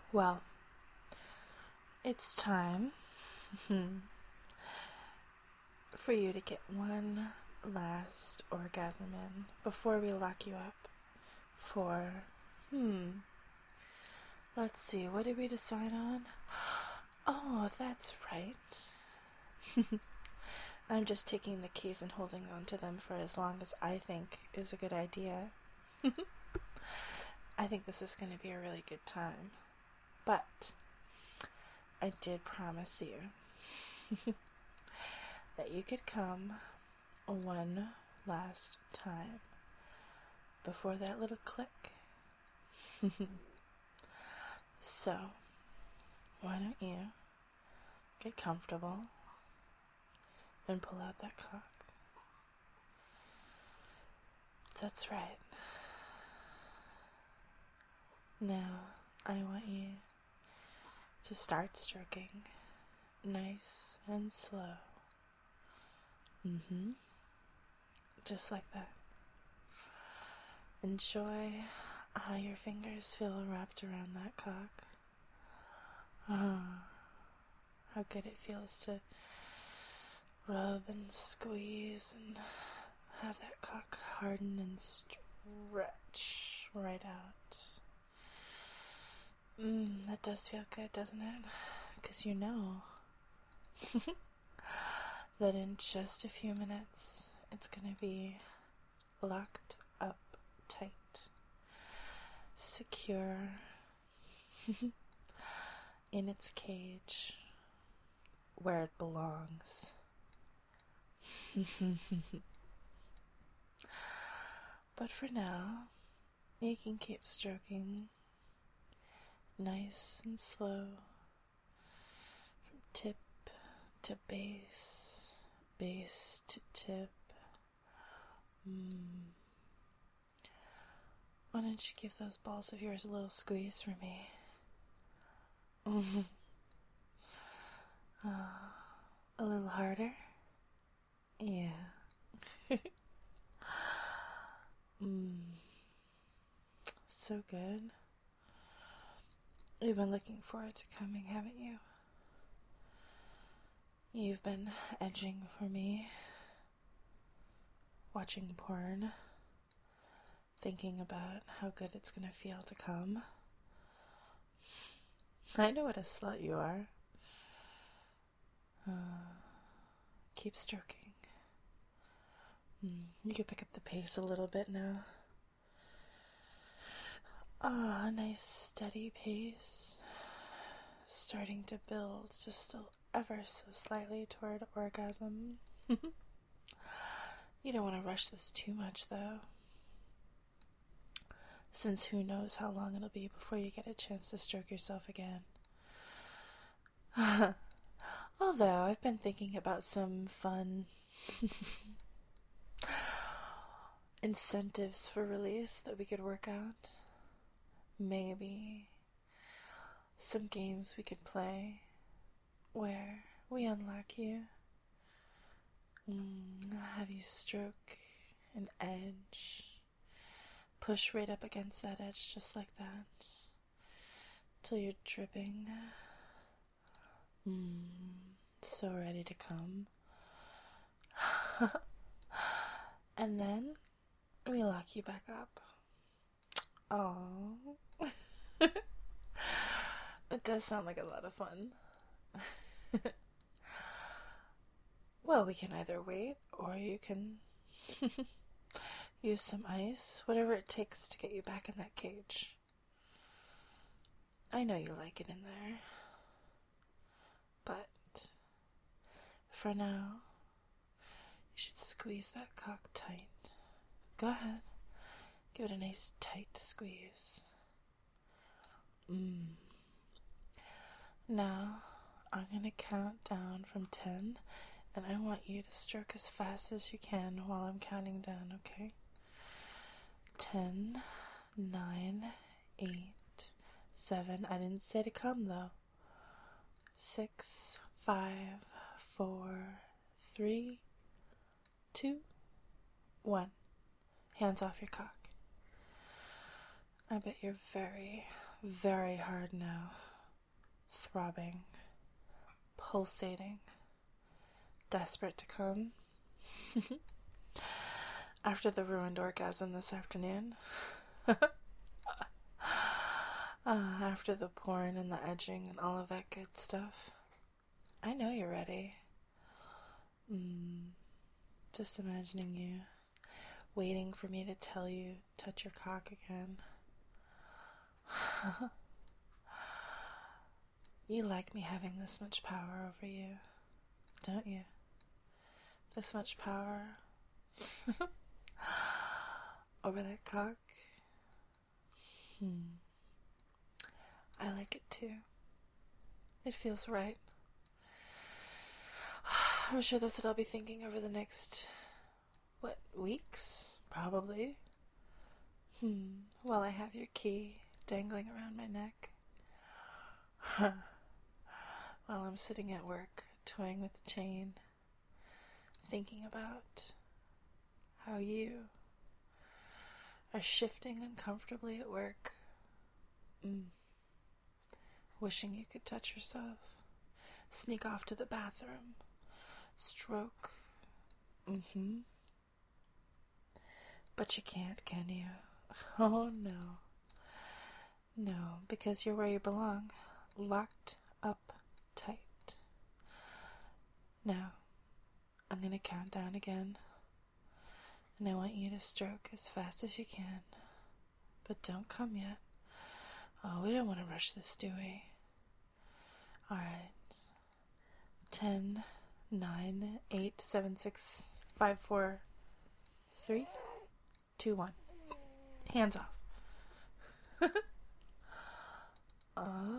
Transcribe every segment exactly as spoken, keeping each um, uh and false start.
Well, it's time for you to get one last orgasm in before we lock you up for, hmm, let's see, what did we decide on? Oh, that's right. I'm just taking the keys and holding on to them for as long as I think is a good idea. I think this is going to be a really good time. But I did promise you that you could come one last time before that little click. So, why don't you get comfortable and pull out that cock? That's right. Now, I want you to start stroking nice and slow. Mm-hmm. Just like that. Enjoy how your fingers feel wrapped around that cock. Oh, how good it feels to rub and squeeze and have that cock harden and stretch right out. Mmm, that does feel good, doesn't it? Because you know that in just a few minutes it's going to be locked up tight, secure in its cage where it belongs. But for now, you can keep stroking nice and slow from tip to base, base to tip. Mm. Why don't you give those balls of yours a little squeeze for me? Mm-hmm. Uh, a little harder? Yeah. mm. So good. You've been looking forward to coming, haven't you? You've been edging for me, watching porn, thinking about how good it's gonna feel to come. I know what a slut you are. Uh, keep stroking. Mm, you can pick up the pace a little bit now. Ah, oh, a nice steady pace. Starting to build just a, ever so slightly toward orgasm. You don't want to rush this too much, though, since who knows how long it'll be before you get a chance to stroke yourself again. Although I've been thinking about some fun incentives for release that we could work out. Maybe some games we could play where we unlock you, mm, have you stroke an edge, push right up against that edge just like that till you're dripping, mm, so ready to come. And then we lock you back up. Oh, it does sound like a lot of fun. Well, we can either wait or you can use some ice, whatever it takes to get you back in that cage. I know you like it in there, but for now, you should squeeze that cock tight. Go ahead. Give it a nice tight squeeze. Mm. Now, I'm going to count down from ten, and I want you to stroke as fast as you can while I'm counting down, okay? ten, nine, eight, seven. I didn't say to come, though. six, five, four, three, two, one. Hands off your cock. I bet you're very, very hard now. Throbbing, pulsating, desperate to come. After the ruined orgasm this afternoon. uh, after the porn and the edging and all of that good stuff. I know you're ready. Mm, just imagining you waiting for me to tell you, touch your cock again. You like me having this much power over you, don't you? This much power over that cock. Hmm. I like it too. It feels right. I'm sure that's what I'll be thinking over the next, what, weeks? Probably. Hmm. While I have your key dangling around my neck. While I'm sitting at work, toying with the chain, thinking about how you are shifting uncomfortably at work. Mm. Wishing you could touch yourself. Sneak off to the bathroom. Stroke. Mm-hmm. But you can't, can you? Oh, no. No, because you're where you belong. Locked up tight. Now, I'm going to count down again. And I want you to stroke as fast as you can. But don't come yet. Oh, we don't want to rush this, do we? Alright. Ten, nine, eight, seven, six, five, four, three, two, one. Hands off. uh,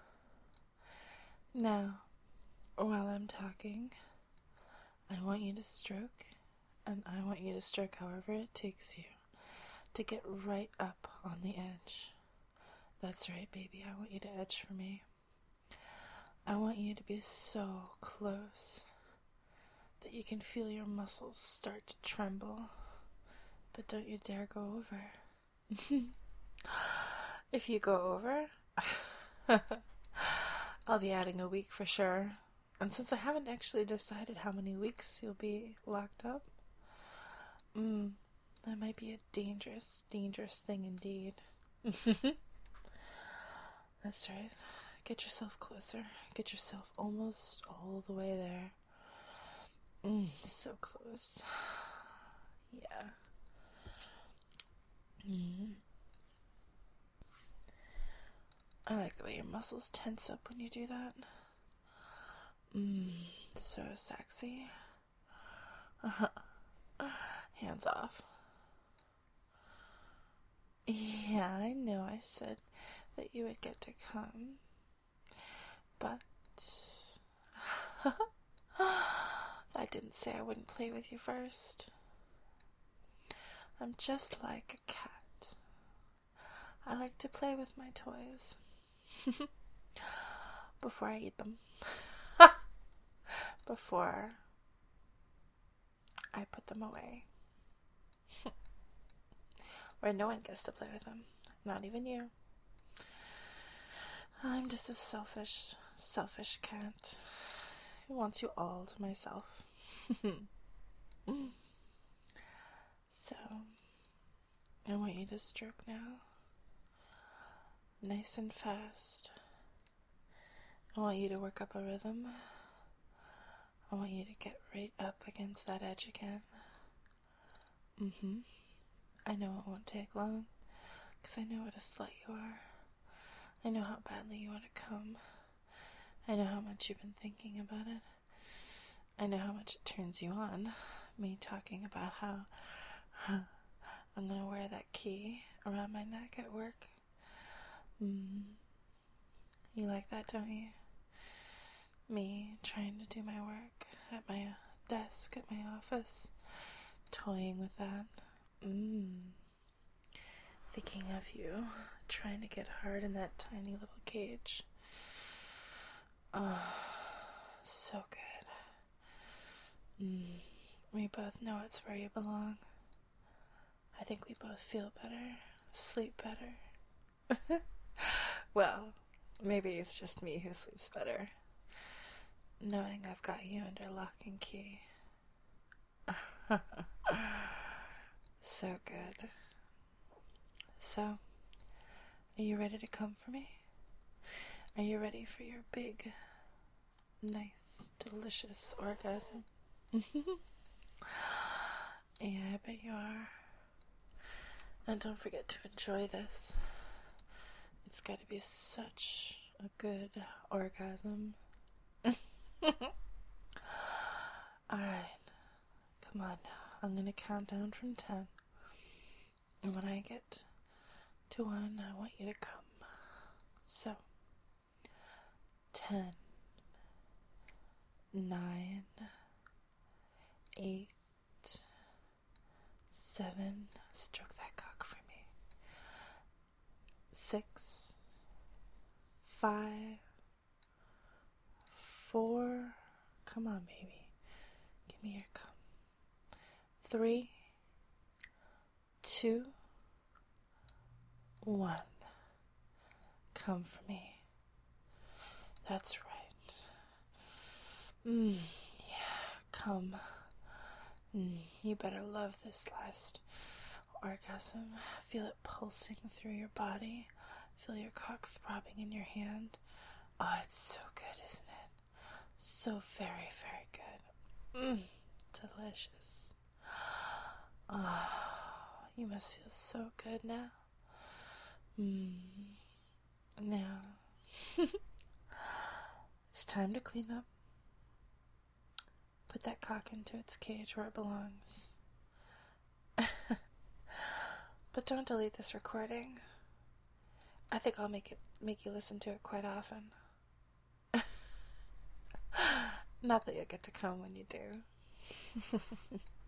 now, while I'm talking, I want you to stroke, and I want you to stroke however it takes you to get right up on the edge. That's right, baby. I want you to edge for me. I want you to be so close that you can feel your muscles start to tremble. But don't you dare go over. If you go over, I'll be adding a week for sure. And since I haven't actually decided how many weeks you'll be locked up, mm, that might be a dangerous, dangerous thing indeed. That's right. Get yourself closer. Get yourself almost all the way there. Mm, so close. Yeah. Mm. I like the way your muscles tense up when you do that. Mm, so sexy. Uh-huh. Hands off. Yeah, I know I said that you would get to come. But I didn't say I wouldn't play with you first. I'm just like a cat. I like to play with my toys before I eat them. Before I put them away. Where no one gets to play with them. Not even you. I'm just a selfish, selfish cat who wants you all to myself. So, I want you to stroke now. Nice and fast. I want you to work up a rhythm. I want you to get right up against that edge again. Mm-hmm. I know it won't take long, because I know what a slut you are. I know how badly you want to come. I know how much you've been thinking about it. I know how much it turns you on, me talking about how huh, I'm going to wear that key around my neck at work. Mm. You like that, don't you? Me trying to do my work at my desk at my office, toying with that. Mm. Thinking of you, trying to get hard in that tiny little cage. Oh, so good. Mm. We both know it's where you belong. I think we both feel better, sleep better. Well, maybe it's just me who sleeps better, knowing I've got you under lock and key. So good. So, are you ready to come for me? Are you ready for your big, nice, delicious orgasm? Yeah, I bet you are. And don't forget to enjoy this. It's got to be such a good orgasm. Alright, come on now. I'm going to count down from ten. And when I get to one, I want you to come. So, ten, nine, eight, seven, stroke that cock for me. Six, five, four, come on, baby. Give me your cum. Three, two, one. Come for me. That's right. Mmm, yeah, come. Mm, you better love this last orgasm. Feel it pulsing through your body. Feel your cock throbbing in your hand. Oh, it's so good, isn't it? So very, very good. Mmm, delicious. Oh, you must feel so good now. Mmm. Now, it's time to clean up. Put that cock into its cage where it belongs. But don't delete this recording. I think I'll make it make you listen to it quite often. Not that you'll get to come when you do.